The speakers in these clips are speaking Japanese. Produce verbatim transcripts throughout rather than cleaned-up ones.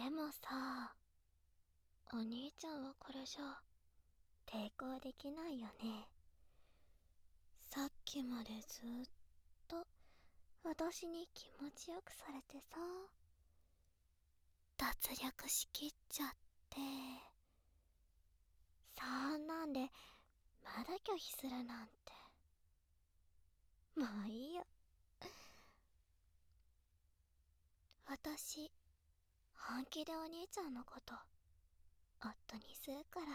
でもさ、お兄ちゃんはこれじゃ抵抗できないよね。さっきまでずーっと私に気持ちよくされてさ、脱力しきっちゃって、そんなんでまだ拒否するなんて。もういいよ。私、本気でお兄ちゃんのこと夫にするから。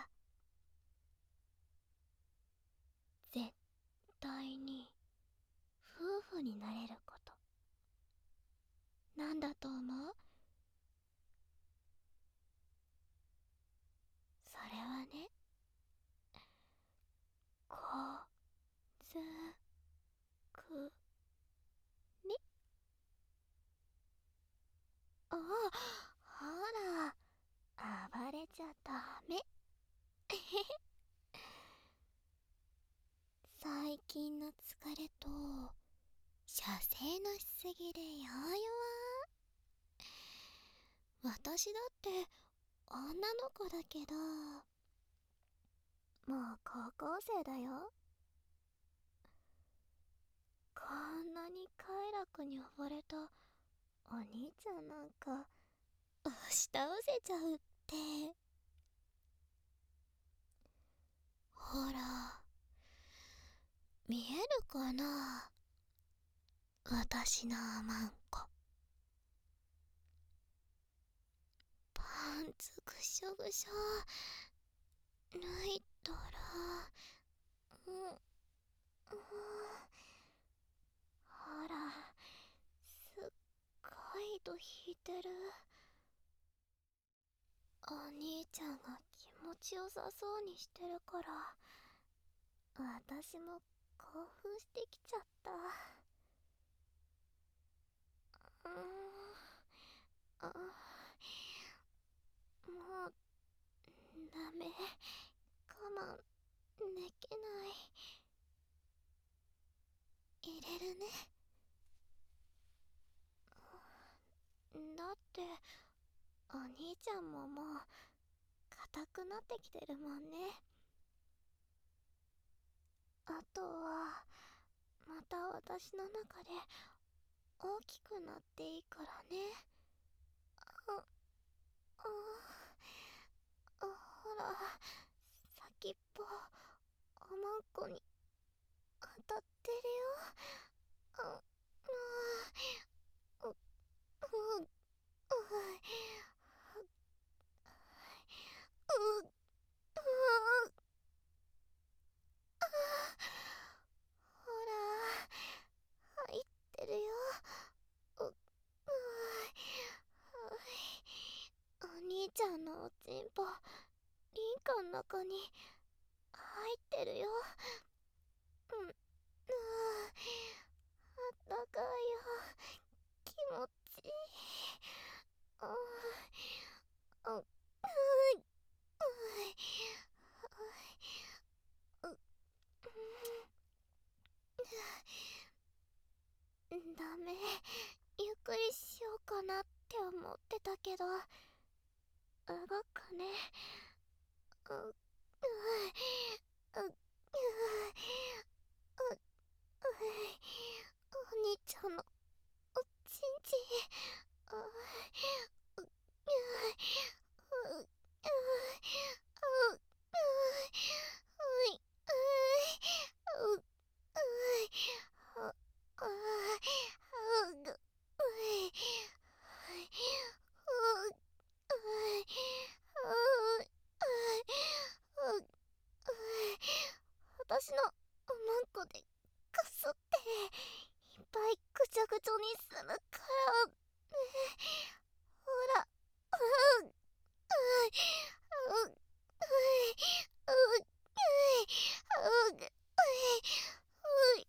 絶対に夫婦になれること、なんだと思う？それはね、こずくに。ああ、ほら、暴れちゃダメ。最近の疲れと射精のしすぎでよう弱。私だって女の子だけど、もう高校生だよ。こんなに快楽に溺れたお兄ちゃんなんか押し倒せちゃうって。ほら、見えるかな、私のあまんこ。パンツぐしょぐしょ脱いだら、うん、うん、ほら、すっごい糸引いてる。お兄ちゃんが気持ちよさそうにしてるから、私も興奮してきちゃった。うーん、あ、もうダメ、我慢できない。入れるね。だってお兄ちゃんももう硬くなってきてるもんね。あとはまた私の中で大きくなっていいからね。あ、あ、あ、ほら、先っぽおまんこに当たってるよ。あ、あ、う、う、う、う、う、ほら、入ってるよ。う、う、お兄ちゃんのおちんぽ、リンカの中に入ってるよ。うん、うん、あったかいよ。気持ちいい。あ、あ、う、う、う、うん、ダメ。ゆっくりしようかなって思ってたけど、動くね。う、う、う、う、う、お兄ちゃんのおちんちん。あ、う、う、う、う、う、う、うい、う、う、あ、あ、うぐ、うい、う、う、う、う、う、私のおまんこでかすっていっぱいぐちゃぐちゃにするからね。ほら、う、う、う、う、う、う、う、う、う、う、う、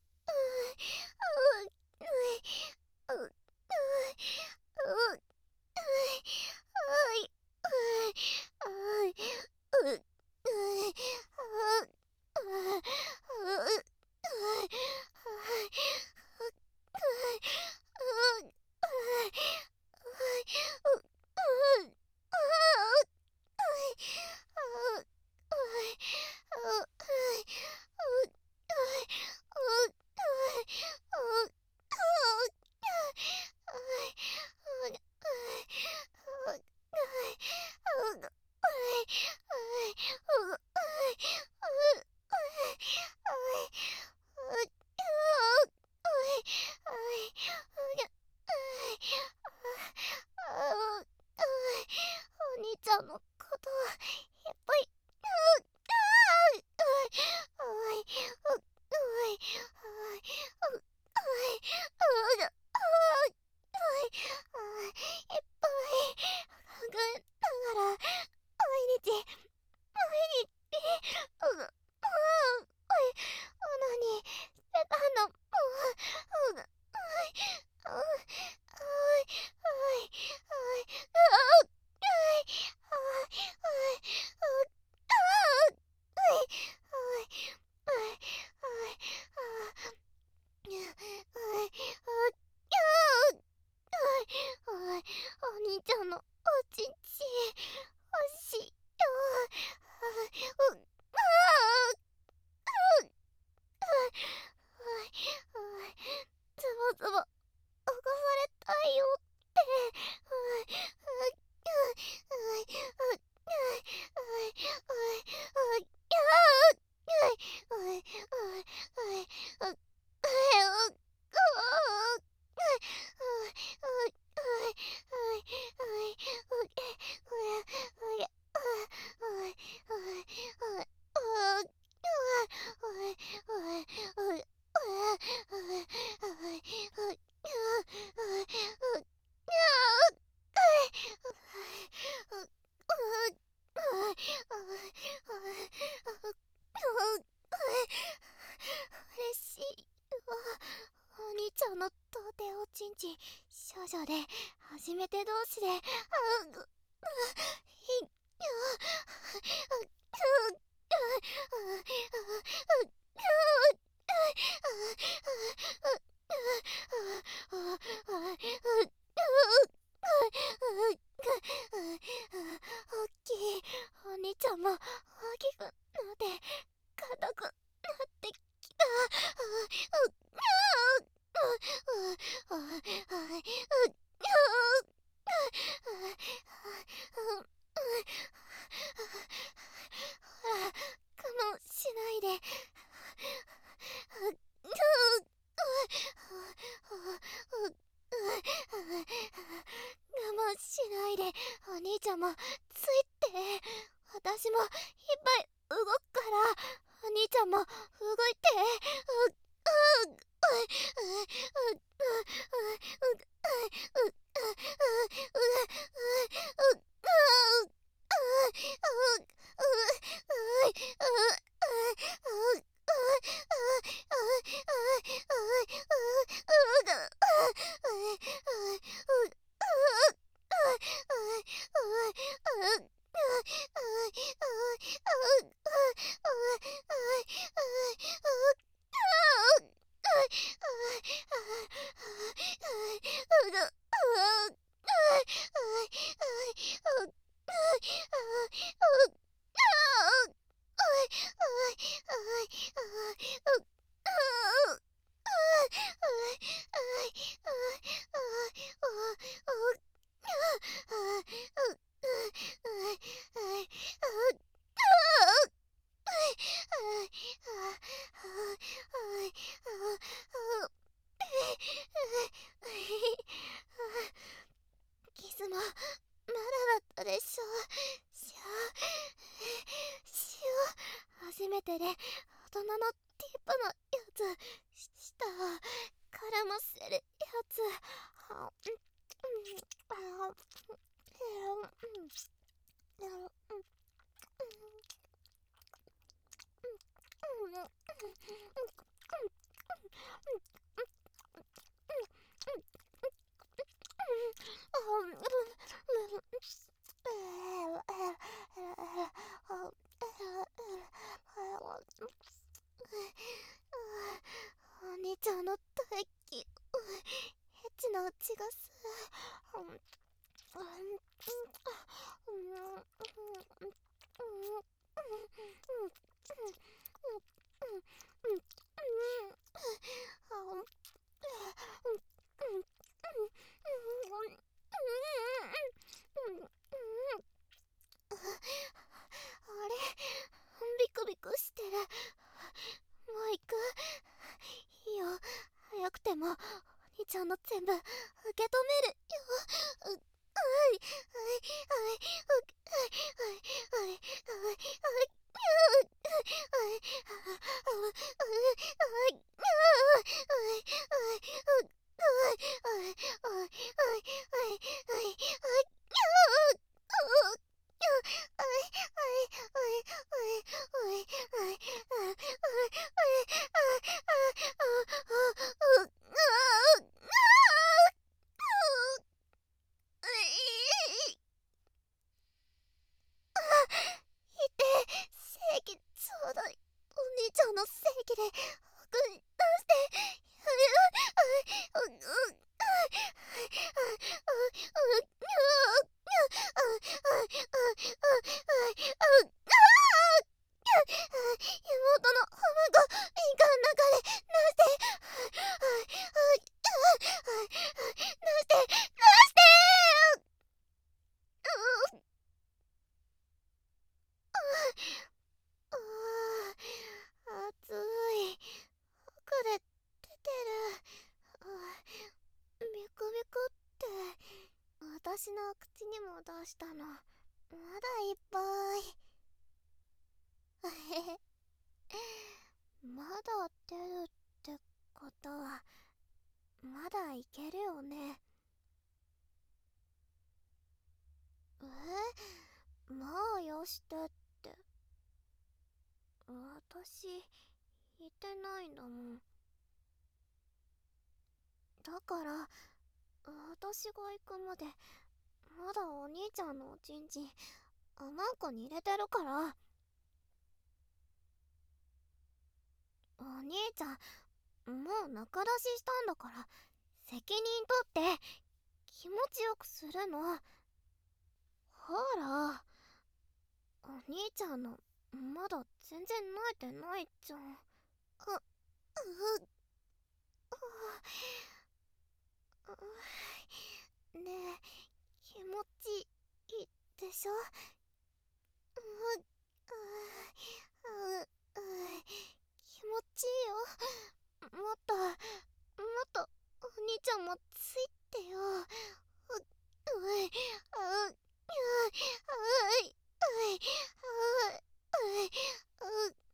ちんち少女で初めて同士で、あぐ、あ、ひ、あ、おっきいお兄ちゃんも大きくなって硬くなってきた。ほら、我慢しないで。我慢しないで。お兄ちゃんもついて。私もいっぱい動くから、お兄ちゃんも動いて。キスもまだだったでしょ。しょしょ初めてで大人のティープのやつ、舌絡ませるやつ。お兄ちゃんの大気、エッチな血がする。あれ、ビクビクしてる。もう行く？いいよ、早くてもお兄ちゃんの全部受け止めるよ。う、はい、はい、はい、はい、はい、はい、はい、はい、はい、正規ちょうだい。お兄ちゃんの正規で服出して。妹の浜が敏感の中で出して。出して出してああ、熱い。奥で出てる。ビクビクって、私の口にも出したの。まだいっぱい。まだ出るってことは、まだいけるよね。え？まあよしてって。私、言ってないんだもん。だから、 私が行くまでまだお兄ちゃんのおちんちんあまんこに入れてるから。お兄ちゃんもう仲出ししたんだから責任取って気持ちよくするの。ほら、お兄ちゃんのまだ全然泣いてないじゃん。うううねえ、気持ちいいでしょ。うううう気持ちいいよ。もっともっとお兄ちゃんもついてよ。うういあうういあういあういあういあうい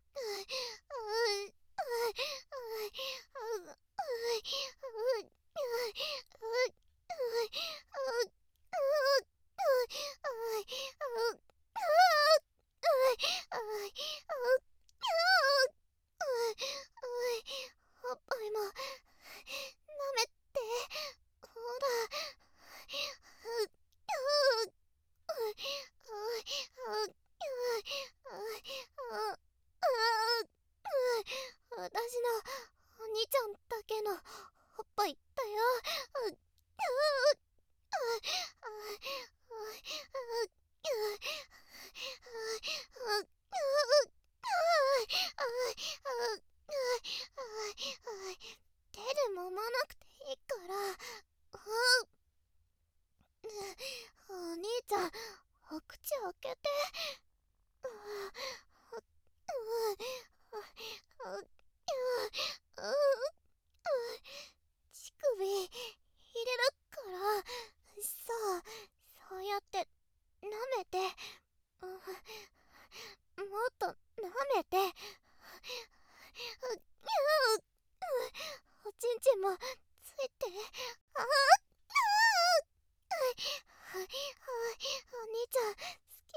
おっぱいも舐めて。ほら。私のお兄ちゃんだけのおっぱいだよ。手で揉まなくていいから。お兄ちゃん、お口開けて。乳首入れるから。そう、そうやって舐めて。もっと舐めて。おちんちんもついて。ああお兄ちゃん好き。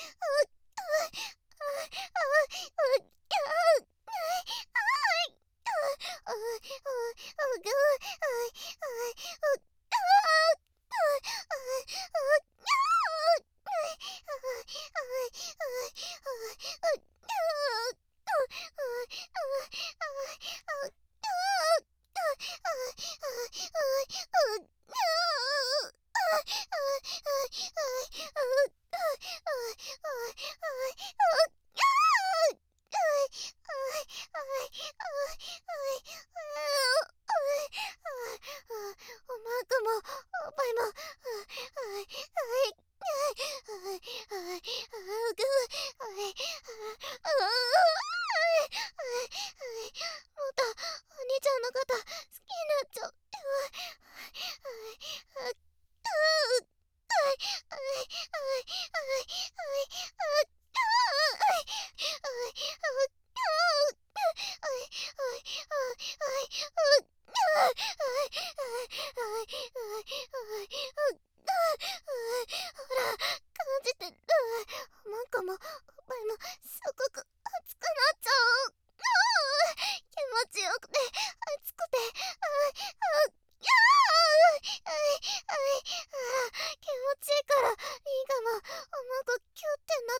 おまんこもおっぱいも。もっとお兄ちゃんのこと好きになっちゃう。ほら、感じてる。おまんこもおっぱいもすごく熱くなっちゃう。気持ちよくて熱くて。気持ちいいからリンガもおまんこキュってなって。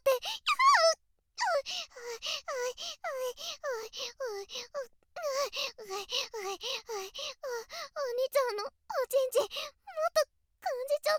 お兄ちゃんのおちんちんもっと感じちゃった。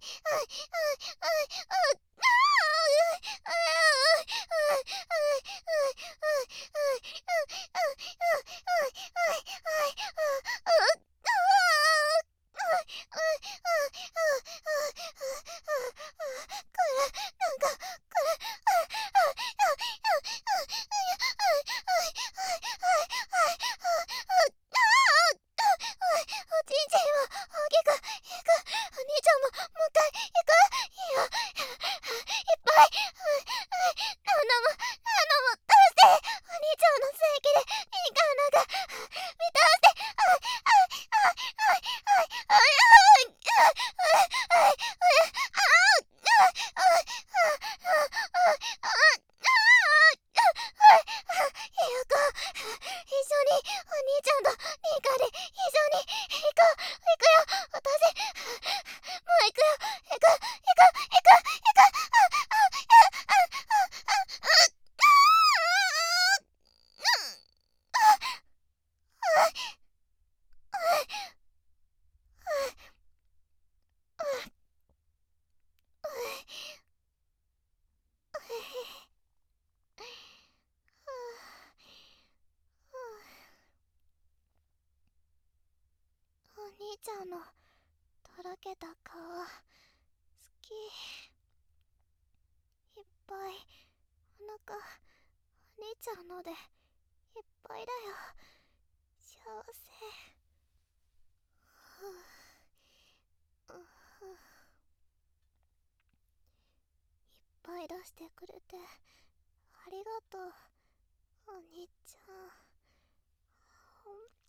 お兄ちゃんのとろけた顔好き。いっぱいお腹お兄ちゃんのでいっぱいだよ。幸せ。ふう、うふ、いっぱい出してくれてありがとうお兄ちゃん。ほん